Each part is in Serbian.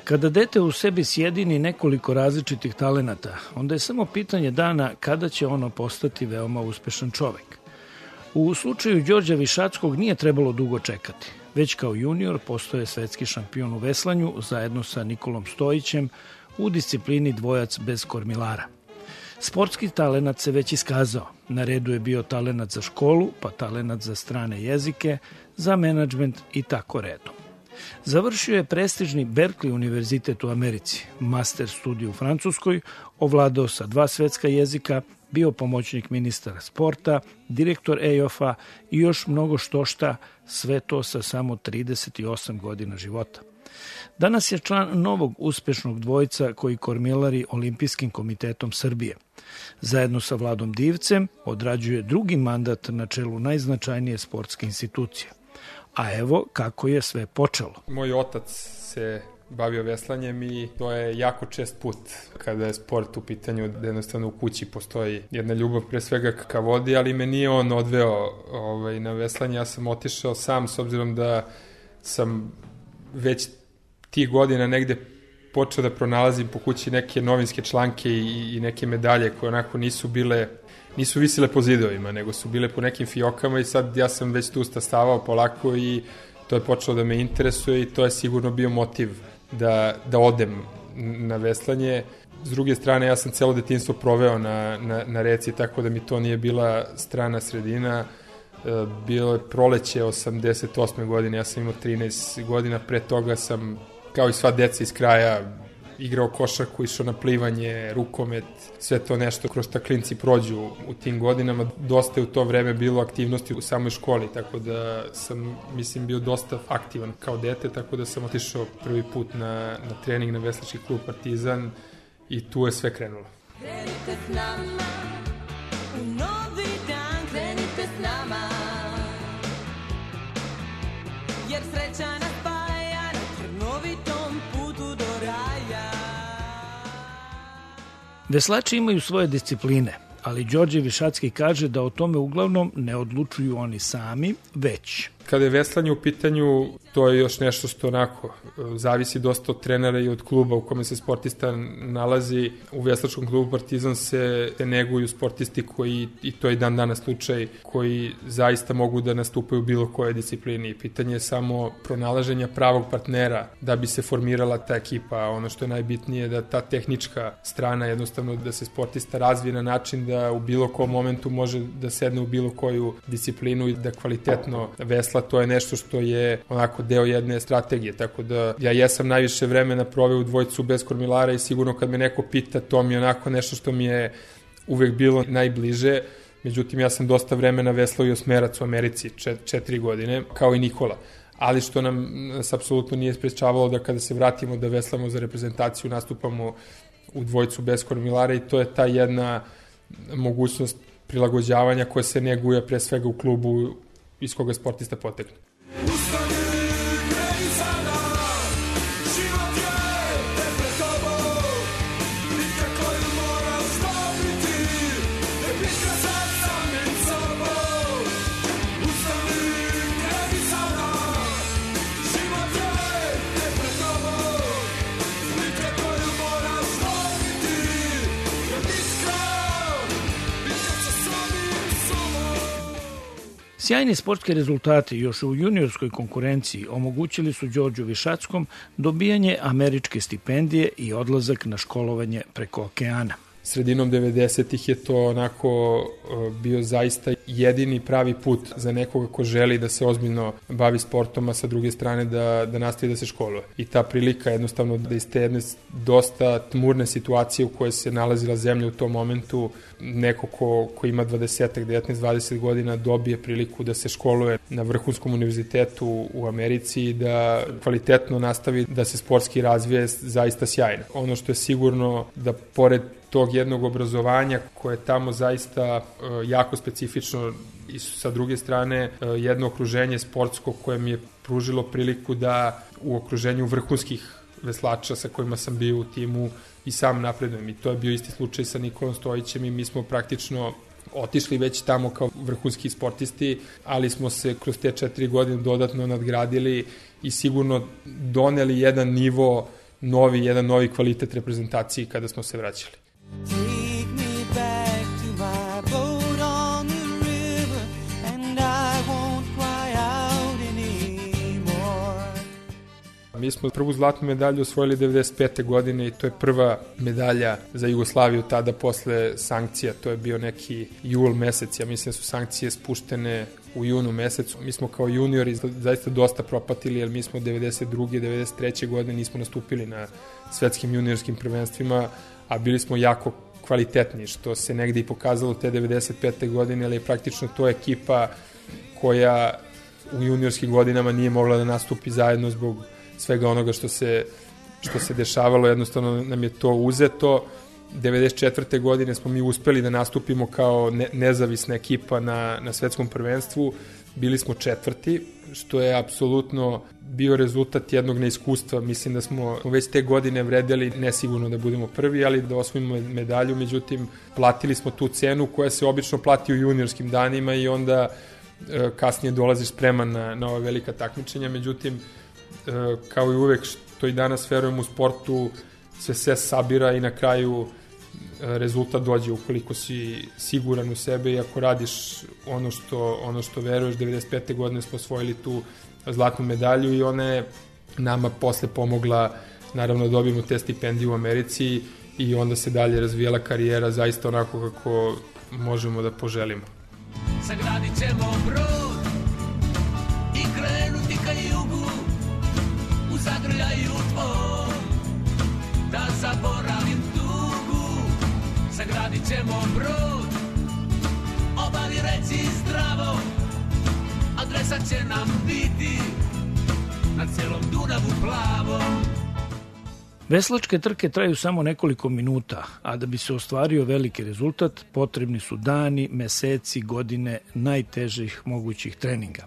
Kada dete u sebi sjedini nekoliko različitih talenata, onda je samo pitanje dana kada će ono postati veoma uspešan čovek. U slučaju Đorđa Višackog nije trebalo dugo čekati. Već kao junior postoje svetski šampion u veslanju zajedno sa Nikolom Stojićem u disciplini dvojac bez kormilara. Sportski talenat se već iskazao. Na redu je bio talenat za školu, pa talenat za strane jezike, za menadžment i tako redom. Završio je prestižni Berkeley univerzitet u Americi, master studij u Francuskoj, ovladao sa 2 svetska jezika, bio pomoćnik ministara sporta, direktor EOF-a i još mnogo štošta, sve to sa samo 38 godina života. Danas je član novog uspešnog dvojca koji kormilari Olimpijskim komitetom Srbije. Zajedno sa Vladom Divcem odrađuje drugi mandat na čelu najznačajnije sportske institucije. A evo kako je sve počelo. Moj otac se bavio veslanjem i to je jako čest put kada je sport u pitanju, da jednostavno u kući postoji jedna ljubav pre svega ka vodi, ali me nije on odveo na veslanje. Ja sam otišao sam s obzirom da sam već tih godina negde počeo da pronalazim po kući neke novinske članke i neke medalje koje onako nisu visile po zidovima, nego su bile po nekim fiokama i sad ja sam već tu stastavao polako i to je počelo da me interesuje i to je sigurno bio motiv da odem na veslanje. S druge strane, ja sam celo detinjstvo proveo na reci, tako da mi to nije bila strana sredina. Bilo je proleće 88. godine, ja sam imao 13 godina, pre toga sam, kao i sva deca iz kraja, igrao košarku, išao na plivanje, rukomet, sve to nešto kroz šta klinci prođu u tim godinama. Dosta je u to vreme bilo aktivnosti u samoj školi, tako da sam, bio dosta aktivan kao dete, tako da sam otišao prvi put na trening na veslački klub Partizan i tu je sve krenulo. Krenite s nama, u novi dan krenite s nama, jer sreća nas spaja na trnovitom putu do raja. Veslači imaju svoje discipline, ali Đorđe Višacki kaže da o tome uglavnom ne odlučuju oni sami, već... Kada je veslanje u pitanju, to je još nešto što onako zavisi dosta od trenera i od kluba u kome se sportista nalazi. U veslačkom klubu Partizan se neguju sportisti koji, i to je dan danas slučaj, koji zaista mogu da nastupaju u bilo kojoj disciplini. Pitanje je samo pronalaženja pravog partnera da bi se formirala ta ekipa. Ono što je najbitnije da ta tehnička strana jednostavno da se sportista razvije na način da u bilo kom momentu može da sedne u bilo koju disciplinu i da kvalitetno vesla. To je nešto što je onako deo jedne strategije, tako da ja jesam najviše vremena proveo u dvojcu bez kormilara i sigurno kad me neko pita, to mi je onako nešto što mi je uvek bilo najbliže. Međutim, ja sam dosta vremena veslao i osmerac u Americi, 4 godine, kao i Nikola. Ali što nas apsolutno nije sprečavalo da kada se vratimo da veslamo za reprezentaciju, nastupamo u dvojcu bez kormilara i to je ta jedna mogućnost prilagođavanja koja se neguje pre svega u klubu iz koga sportista potekne. Sjajni sportski rezultati još u juniorskoj konkurenciji omogućili su Đorđu Višackom dobijanje američke stipendije i odlazak na školovanje preko okeana. Sredinom 90-ih je to onako bio zaista jedini pravi put za nekoga ko želi da se ozbiljno bavi sportom, a sa druge strane da nastavi da se školuje. I ta prilika jednostavno da iz te jedne dosta tmurne situacije u kojoj se nalazila zemlja u tom momentu, neko ko ima 19-20 godina dobije priliku da se školuje na vrhunskom univerzitetu u Americi i da kvalitetno nastavi da se sportski razvije zaista sjajno. Ono što je sigurno da pored tog jednog obrazovanja koje je tamo zaista jako specifično i sa druge strane jedno okruženje sportsko koje mi je pružilo priliku da u okruženju vrhunskih veslača sa kojima sam bio u timu i sam napredujem. I to je bio isti slučaj sa Nikolom Stojićem i mi smo praktično otišli već tamo kao vrhunski sportisti, ali smo se kroz te 4 godine dodatno nadgradili i sigurno doneli jedan nivo jedan novi kvalitet reprezentaciji kada smo se vraćali. Take me back to my boat on the river, and I won't cry out anymore. Mi smo prvu zlatnu medalju osvojili 95. godine i to je prva medalja za Jugoslaviju tada posle sankcija. To je bio neki jul mesec, ja mislim da su sankcije spuštene u junu mesecu. Mi smo kao juniori zaista dosta propatili, jer mi smo 92. 93. godine nismo nastupili na svetskim juniorskim prvenstvima, a bili smo jako kvalitetni, što se negde i pokazalo te 95. godine, ali je praktično to ekipa koja u juniorskim godinama nije mogla da nastupi zajedno zbog svega onoga što se dešavalo, jednostavno nam je to uzeto. 94. godine smo mi uspeli da nastupimo kao nezavisna ekipa na svetskom prvenstvu. Bili smo četvrti, što je apsolutno bio rezultat jednog neiskustva. Mislim da smo već te godine vredeli ne sigurno da budemo prvi, ali da osvojimo medalju. Međutim, platili smo tu cenu koja se obično plati u juniorskim danima i onda kasnije dolaziš spreman na ova velika takmičenja. Međutim, kao i uvek što i danas verujem u sportu, sve sabira i na kraju rezultat dođe ukoliko si siguran u sebe i ako radiš ono što veruješ. 95. godine smo osvojili tu zlatnu medalju i ona je nama posle pomogla naravno da dobijemo te stipendije u Americi i onda se dalje razvijala karijera zaista onako kako možemo da poželimo. Sagradit ćemo brod i krenuti ka jugu, u zagrljaju tvoj, da zaboravim tugu. Sagradit ćemo brod, obali reci zdravo, adresa će nam biti na celom Dunavu plavom. Veslačke trke traju samo nekoliko minuta, a da bi se ostvario veliki rezultat, potrebni su dani, meseci, godine najtežih mogućih treninga.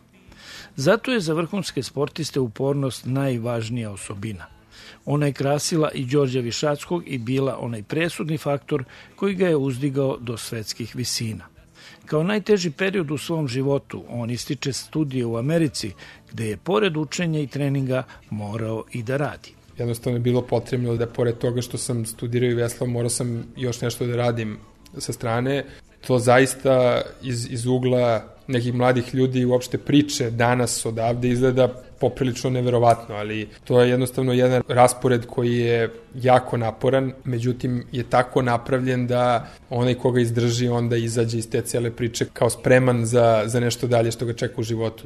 Zato je za vrhunske sportiste upornost najvažnija osobina. Ona je krasila i Đorđa Višackog i bila onaj presudni faktor koji ga je uzdigao do svetskih visina. Kao najteži period u svom životu, on ističe studije u Americi, gde je pored učenja i treninga morao i da radi. Jednostavno je bilo potrebno da pored toga što sam studirao i veslao, morao sam još nešto da radim sa strane. To zaista iz ugla nekih mladih ljudi uopšte priče danas odavde izgleda poprilično neverovatno, ali to je jednostavno jedan raspored koji je jako naporan, međutim je tako napravljen da onaj koga izdrži onda izađe iz te cele priče kao spreman za nešto dalje što ga čeka u životu.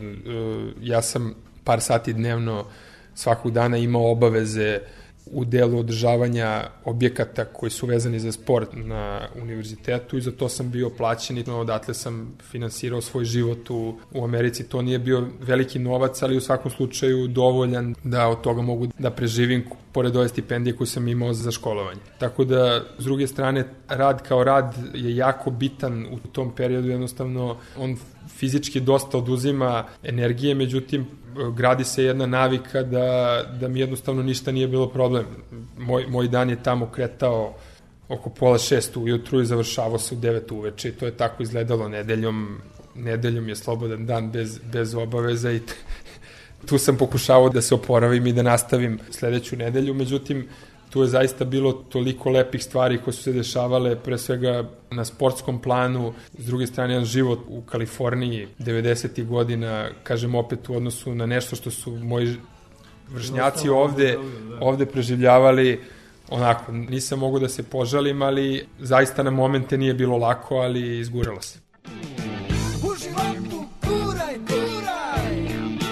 Ja sam par sati dnevno svakog dana imao obaveze u delu održavanja objekata koji su vezani za sport na univerzitetu i za to sam bio plaćen i odatle sam finansirao svoj život u Americi. To nije bio veliki novac, ali u svakom slučaju dovoljan da od toga mogu da preživim pored ove stipendije koju sam imao za školovanje. Tako da, s druge strane, rad kao rad je jako bitan u tom periodu, jednostavno on fizički dosta oduzima energije, međutim, gradi se jedna navika da mi jednostavno ništa nije bilo problem. Moj dan je tamo kretao oko 5:30 ujutru i završavao se u 9 uveče i to je tako izgledalo nedeljom je slobodan dan bez obaveza i tu sam pokušavao da se oporavim i da nastavim sledeću nedelju, međutim tu je zaista bilo toliko lepih stvari koje su se dešavale, pre svega na sportskom planu, s druge strane jedan život u Kaliforniji 90. godina, kažem opet u odnosu na nešto što su moji vršnjaci ovde preživljavali, onako, nisam mogu da se požalim, ali zaista na momente nije bilo lako, ali izguralo se. U životu furaj, furaj,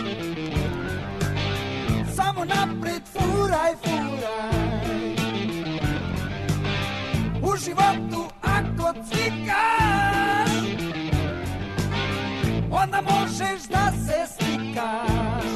samo napred furaj, furaj. U životu ako cvikaš, onda možeš da se slikaš.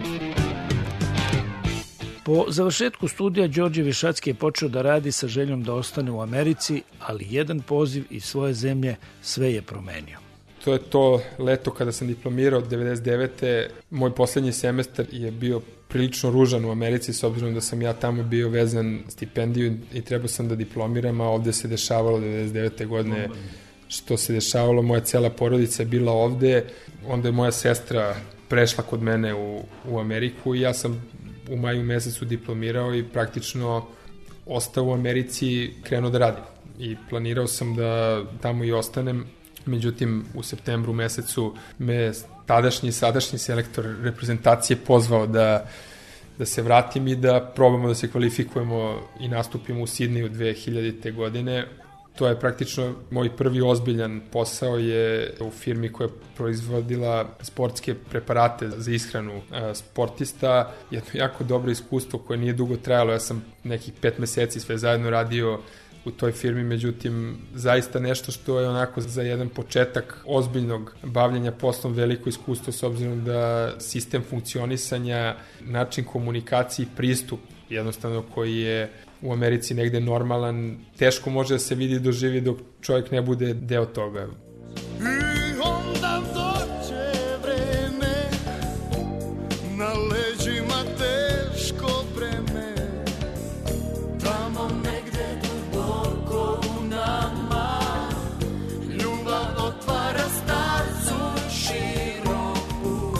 Po završetku studija Đorđe Višacki je počeo da radi sa željom da ostane u Americi, ali jedan poziv iz svoje zemlje sve je promenio. To je to leto kada sam diplomirao 99. Moj poslednji semestar je bio prilično ružan u Americi, s obzirom da sam ja tamo bio vezan stipendiju i trebao sam da diplomiram, a ovde se dešavalo 99. godine što se dešavalo. Moja cela porodica je bila ovde, onda je moja sestra prešla kod mene u Ameriku i ja sam u maju mesecu diplomirao i praktično ostao u Americi, krenuo da radim. I planirao sam da tamo i ostanem, međutim u septembru mesecu me tadašnji i sadašnji selektor reprezentacije pozvao da se vratim i da probamo da se kvalifikujemo i nastupimo u Sidneju 2000. godine. To je praktično moj prvi ozbiljan posao je u firmi koja je proizvodila sportske preparate za ishranu sportista. Jedno jako dobro iskustvo koje nije dugo trajalo. Ja sam nekih 5 meseci sve zajedno radio u toj firmi, međutim zaista nešto što je onako za jedan početak ozbiljnog bavljenja poslom veliko iskustvo, s obzirom da sistem funkcionisanja, način komunikacije i pristup jednostavno koji je u Americi negde normalan, teško može da se vidi i doživi dok čovjek ne bude deo toga. I onda dođe vreme, na leđima teško breme, tamo negde duboko u nama, ljubav otvara starcu široku.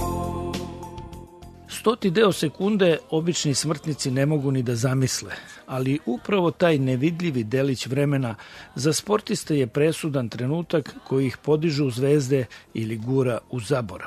100. deo sekunde obični smrtnici ne mogu ni da zamisle, ali upravo taj nevidljivi delić vremena za sportiste je presudan trenutak koji ih podiže u zvezde ili gura u zaborav.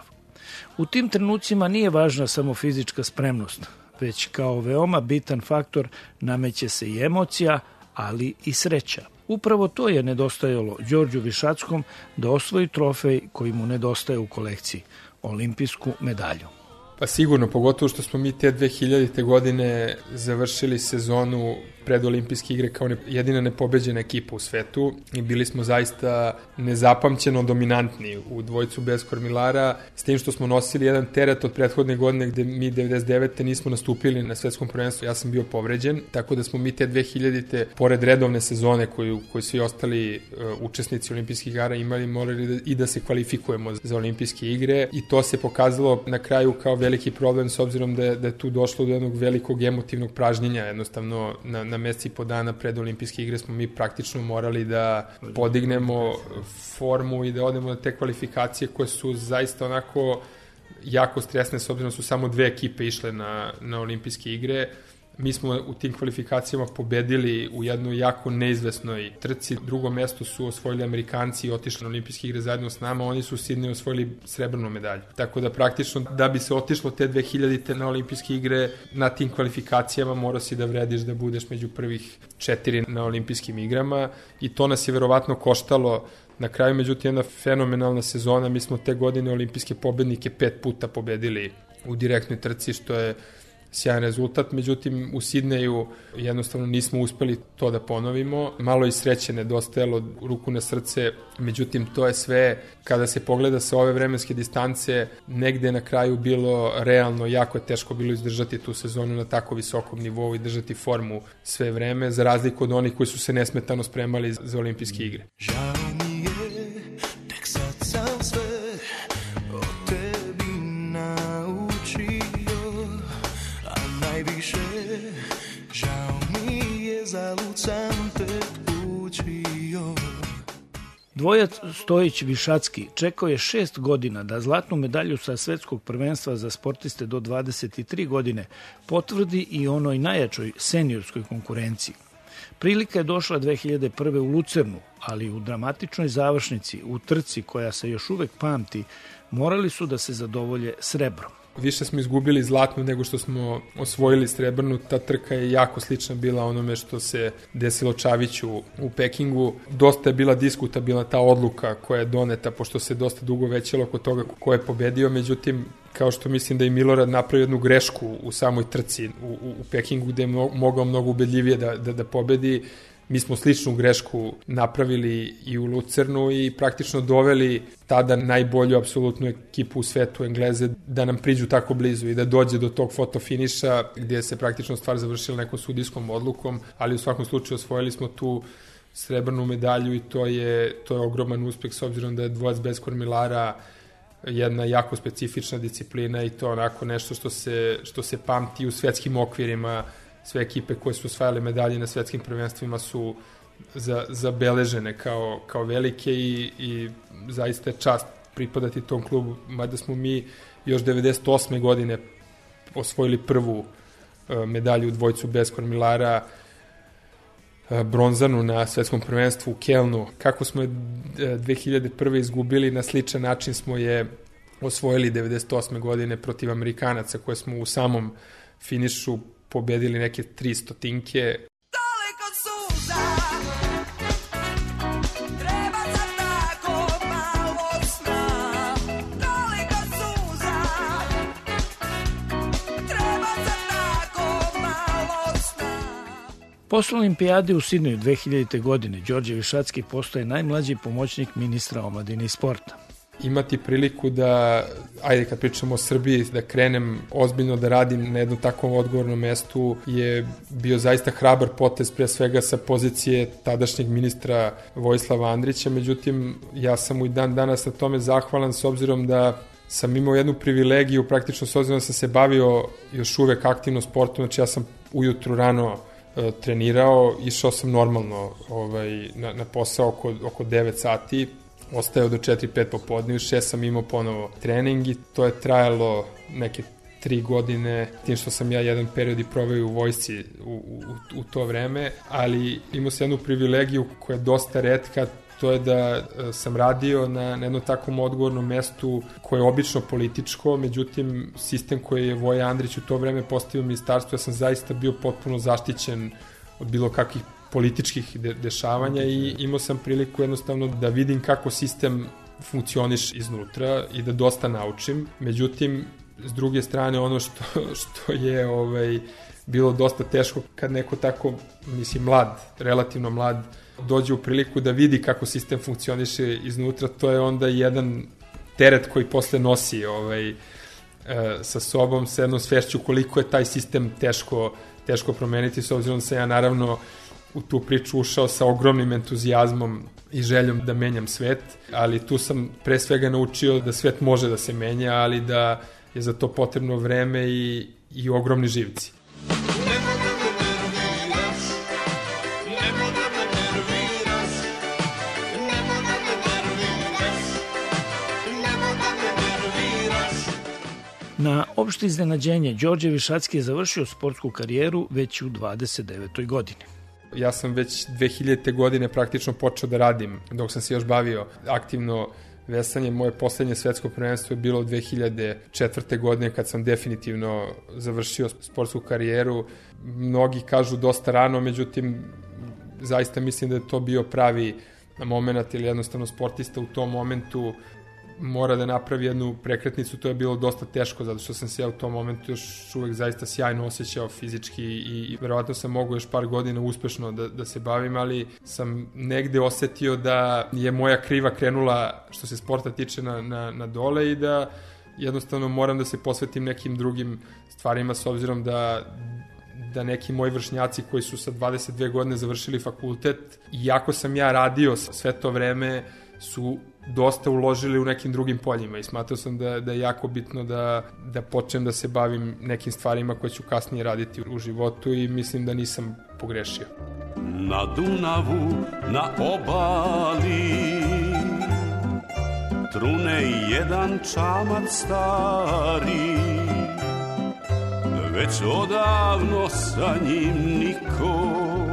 U tim trenucima nije važna samo fizička spremnost, već kao veoma bitan faktor nameće se i emocija, ali i sreća. Upravo to je nedostajalo Đorđu Višackom da osvoji trofej koji mu nedostaje u kolekciji, olimpijsku medalju. Pa sigurno, pogotovo što smo mi te 2000. godine završili sezonu pred olimpijske igre kao jedina nepobeđena ekipa u svetu i bili smo zaista nezapamćeno dominantni u dvojcu bez kormilara, s tim što smo nosili jedan teret od prethodne godine gde mi 99. nismo nastupili na svetskom prvenstvu, ja sam bio povređen, tako da smo mi te 2000. pored redovne sezone koju svi ostali učesnici olimpijskih igara imali, morali i da se kvalifikujemo za olimpijske igre i to se pokazalo na kraju kao veliki problem, s obzirom da je tu došlo do jednog velikog emotivnog pražnjenja, jednostavno na mesec i po dana pred olimpijske igre smo mi praktično morali da podignemo formu i da odemo na te kvalifikacije koje su zaista onako jako stresne, s obzirom da su samo 2 ekipe išle na olimpijske igre. Mi smo u tim kvalifikacijama pobedili u jednoj jako neizvesnoj trci. Drugo mesto su osvojili Amerikanci i otišli na olimpijske igre zajedno s nama. Oni su u Sidneju osvojili srebrnu medalju. Tako da praktično da bi se otišlo te 2000. na olimpijske igre, na tim kvalifikacijama mora si da vrediš da budeš među prvih 4 na olimpijskim igrama i to nas je verovatno koštalo. Na kraju, međutim, jedna fenomenalna sezona. Mi smo te godine olimpijske pobednike 5 puta pobedili u direktnoj trci, što je sjajan rezultat, međutim u Sidneju jednostavno nismo uspeli to da ponovimo. Malo i sreće nedostajalo, ruku na srce, međutim to je sve, kada se pogleda sa ove vremenske distance, negde na kraju bilo realno, jako je teško bilo izdržati tu sezonu na tako visokom nivou i držati formu sve vreme, za razliku od onih koji su se nesmetano spremali za olimpijske igre. Žao mi je, tek sad sam sve o tebi naučio, a najviše žao mi je, zalud sam te učio. Dvojac Stojić-Višacki čekao je 6 godina da zlatnu medalju sa svetskog prvenstva za sportiste do 23 godine potvrdi i onoj najjačoj seniorskoj konkurenciji. Prilika je došla 2001. u Lucernu, ali u dramatičnoj završnici, u trci koja se još uvek pamti, morali su da se zadovolje srebrom. Više smo izgubili zlatnu nego što smo osvojili srebrnu. Ta trka je jako slična bila onome što se desilo Čaviću u Pekingu. Dosta je bila diskutabilna ta odluka koja je doneta, pošto se dosta dugo većalo oko toga ko je pobedio. Međutim, kao što mislim da je Milorad napravio jednu grešku u samoj trci u Pekingu, gde je mogao mnogo ubedljivije da pobedi, mi smo sličnu grešku napravili i u Lucernu i praktično doveli tada najbolju apsolutnu ekipu u svetu, Engleze, da nam priđu tako blizu i da dođe do tog fotofiniša gdje se praktično stvar završila nekom sudijskom odlukom, ali u svakom slučaju osvojili smo tu srebrnu medalju i to je ogroman uspeh, s obzirom da je dvojac bez kormilara jedna jako specifična disciplina i to onako nešto što se pamti u svetskim okvirima. Sve ekipe koje su osvajale medalje na svetskim prvenstvima su zabeležene kao velike i zaista je čast pripadati tom klubu, mada smo mi još 98. godine osvojili prvu medalju u dvojcu bez kormilara, bronzanu na svetskom prvenstvu u Kelnu. Kako smo je 2001. izgubili, na sličan način smo je osvojili 98. godine protiv Amerikanaca, koje smo u samom finišu pobedili neke 300-tinke. Toliko suza, treba za tako malo sna. Toliko suza, treba za tako malo sna. Posle olimpijade u Sidneju 2000. godine Đorđe Višacki postaje najmlađi pomoćnik ministra omladine i sporta. Imati priliku da, ajde kad pričamo o Srbiji, da krenem ozbiljno da radim na jednom takvom odgovornom mestu je bio zaista hrabar potez, pre svega sa pozicije tadašnjeg ministra Vojislava Andrića. Međutim, ja sam mu i dan danas na tome zahvalan, s obzirom da sam imao jednu privilegiju, praktično s obzirom da sam se bavio još uvek aktivno sportom. Znači ja sam ujutru rano trenirao, išao sam normalno na posao oko 9 sati, ostajao do 4-5 popodne, u 6 sam imao ponovo trening i to je trajalo neke 3 godine, tim što sam ja jedan period i proveo u vojsci u to vreme, ali imao sam jednu privilegiju koja je dosta retka, to je da sam radio na jednom takvom odgovornom mestu koje je obično političko, međutim sistem koji je Voja Andrić u to vreme postavio ministarstvo, ja sam zaista bio potpuno zaštićen od bilo kakvih političkih dešavanja i imao sam priliku jednostavno da vidim kako sistem funkcioniš iznutra i da dosta naučim. Međutim, s druge strane, ono što je bilo dosta teško kad neko tako, mislim, mlad, relativno mlad, dođe u priliku da vidi kako sistem funkcioniše iznutra, to je onda jedan teret koji posle nosi sa sobom, sa jednom svešću koliko je taj sistem teško promeniti, s obzirom da sam ja naravno u tu priču ušao sa ogromnim entuzijazmom i željom da menjam svet, ali tu sam pre svega naučio da svet može da se menja, ali da je za to potrebno vreme i ogromni živci. Na opšte iznenađenje, Đorđe Višacki je završio sportsku karijeru već u 29. godini. Ja sam već 2000. godine praktično počeo da radim, dok sam se još bavio aktivno veslanjem. Moje poslednje svetsko prvenstvo je bilo 2004. godine kad sam definitivno završio sportsku karijeru. Mnogi kažu dosta rano, međutim, zaista mislim da je to bio pravi moment, ili jednostavno sportista u tom momentu mora da napravi jednu prekretnicu. To je bilo dosta teško, zato što sam se ja u tom momentu još uvek zaista sjajno osjećao fizički i verovatno sam mogao još par godina uspešno da se bavim, ali sam negde osetio da je moja kriva krenula što se sporta tiče na dole i da jednostavno moram da se posvetim nekim drugim stvarima, s obzirom da neki moji vršnjaci koji su sa 22 godine završili fakultet, iako sam ja radio sve to vreme, su dosta uložili u nekim drugim poljima i smatrao sam da je jako bitno da počnem da se bavim nekim stvarima koje ću kasnije raditi u životu i mislim da nisam pogrešio. Na Dunavu, na obali, trune jedan čamac stari, već odavno sa njim niko,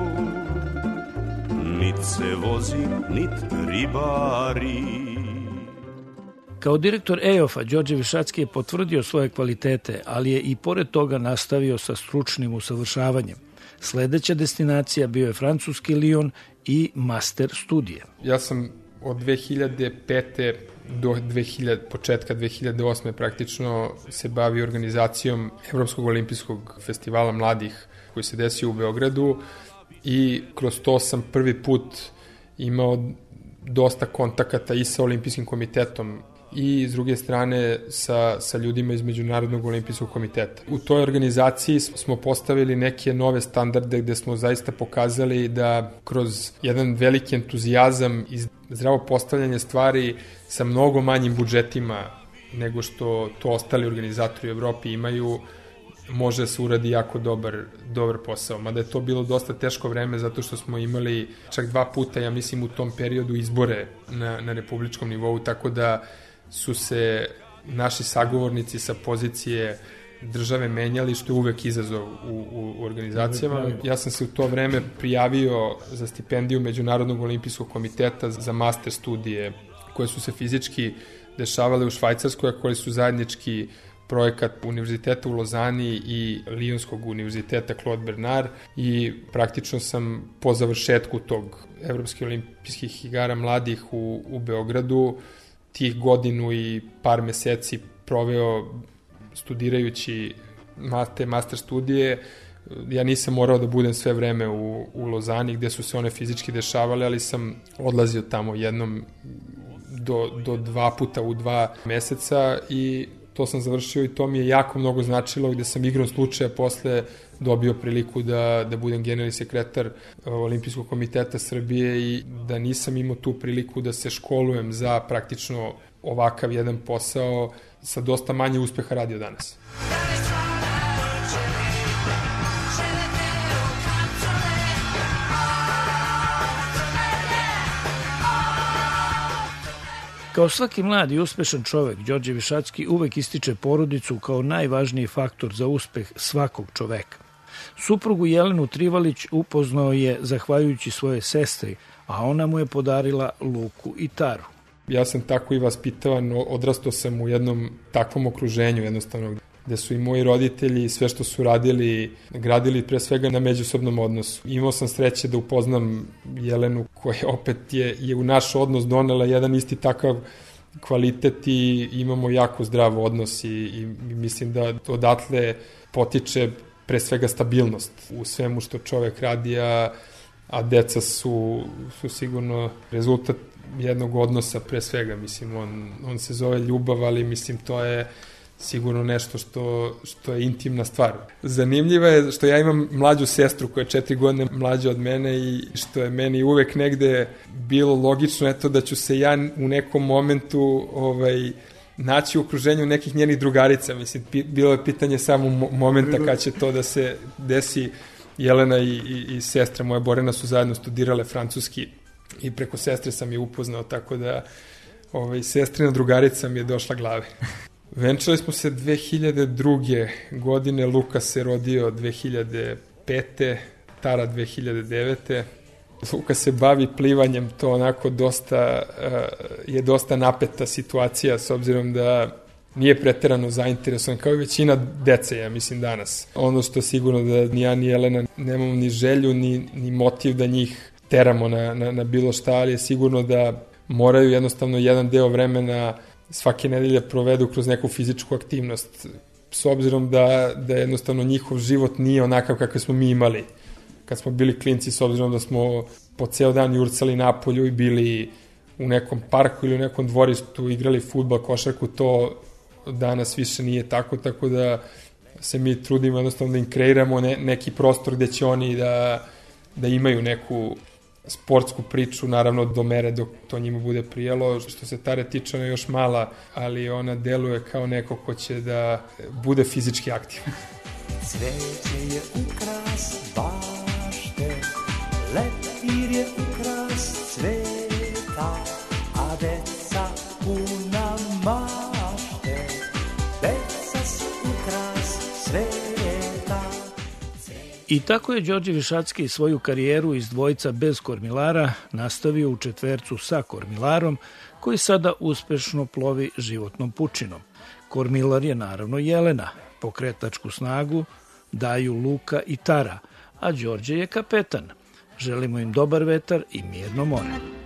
nit se vozi, nit ribari. Kao direktor EOF-a, Đorđe Višacki je potvrdio svoje kvalitete, ali je i pored toga nastavio sa stručnim usavršavanjem. Sledeća destinacija bio je francuski Lion i master studije. Ja sam od 2005. do početka 2008. praktično se bavio organizacijom Evropskog olimpijskog festivala mladih koji se desio u Beogradu i kroz to sam prvi put imao dosta kontakata i sa Olimpijskim komitetom i s druge strane sa ljudima iz Međunarodnog olimpijskog komiteta. U toj organizaciji smo postavili neke nove standarde gde smo zaista pokazali da kroz jedan veliki entuzijazam i zdravo postavljanje stvari sa mnogo manjim budžetima nego što to ostali organizatori u Evropi imaju, može se uradi jako dobar posao. Mada je to bilo dosta teško vreme zato što smo imali čak 2 puta, ja mislim, u tom periodu izbore na republičkom nivou, tako da su se naši sagovornici sa pozicije države menjali, što je uvek izazov u organizacijama. Ja sam se u to vreme prijavio za stipendiju Međunarodnog olimpijskog komiteta za master studije koje su se fizički dešavale u Švajcarskoj, a koje su zajednički projekat Univerziteta u Lozani i Lijonskog univerziteta Claude Bernard, i praktično sam po završetku tog Evropskih olimpijskih igara mladih u Beogradu tih godinu i par meseci proveo studirajući te master studije. Ja nisam morao da budem sve vreme u Lozani gde su se one fizički dešavale, ali sam odlazio tamo jednom do 2 puta u 2 meseca i to sam završio i to mi je jako mnogo značilo, gde sam igrom slučaja posle dobio priliku da budem generalni sekretar Olimpijskog komiteta Srbije i da nisam imao tu priliku da se školujem za praktično ovakav jedan posao, sa dosta manje uspeha radio danas. Kao svaki mladi i uspešan čovek, Đorđe Višacki uvek ističe porodicu kao najvažniji faktor za uspeh svakog čoveka. Suprugu Jelenu Trivalić upoznao je zahvaljujući svoje sestri, a ona mu je podarila Luku i Taru. Ja sam tako i vaspitavan, odrastao sam u jednom takvom okruženju jednostavno, gde su i moji roditelji sve što su radili, gradili pre svega na međusobnom odnosu. Imao sam sreće da upoznam Jelenu, koja opet je u naš odnos donela jedan isti takav kvalitet i imamo jako zdrav odnos i mislim da odatle potiče pre svega stabilnost u svemu što čovek radi, a deca su sigurno rezultat jednog odnosa pre svega. Mislim, on se zove ljubav, ali mislim to je sigurno nešto što je intimna stvar. Zanimljivo je što ja imam mlađu sestru koja je 4 godine mlađa od mene i što je meni uvek negde bilo logično eto da ću se ja u nekom momentu naći u okruženju nekih njenih drugarica. Mislim, bilo je pitanje samo momenta kad će to da se desi. Jelena i sestra moja Borena su zajedno studirale francuski i preko sestre sam je upoznao, tako da sestrina drugarica mi je došla glave. Venčali smo se 2002. godine, Luka se rodio 2005. Tara 2009. Luka se bavi plivanjem, to onako je dosta napeta situacija, s obzirom da nije preterano zainteresovan, kao i većina dece, ja mislim, danas. Ono što je sigurno da ni ja ni Jelena nemamo ni želju, ni motiv da njih teramo na bilo šta, ali je sigurno da moraju jednostavno jedan deo vremena svake nedelje provedu kroz neku fizičku aktivnost, s obzirom da jednostavno njihov život nije onakav kakav smo mi imali kad smo bili klinci, s obzirom da smo po ceo dan jurcali napolju i bili u nekom parku ili u nekom dvorištu, igrali fudbal, košarku, to danas više nije tako, tako da se mi trudimo jednostavno da im kreiramo neki prostor gde će oni da imaju neku sportsku priču, naravno do mere dok to njima bude prijelo. Što se Tare tiče, ona je još mala, ali ona deluje kao neko ko će da bude fizički aktivan. Cveće je ukras bašte, leptir je ukras cveta, a deca puna mašte, deca su ukras sveta. I tako je Đorđe Višacki svoju karijeru iz dvojca bez kormilara nastavio u četvercu sa kormilarom, koji sada uspešno plovi životnom pučinom. Kormilar je naravno Jelena, pokretačku snagu daju Luka i Tara, a Đorđe je kapetan. Želimo im dobar vetar i mirno more.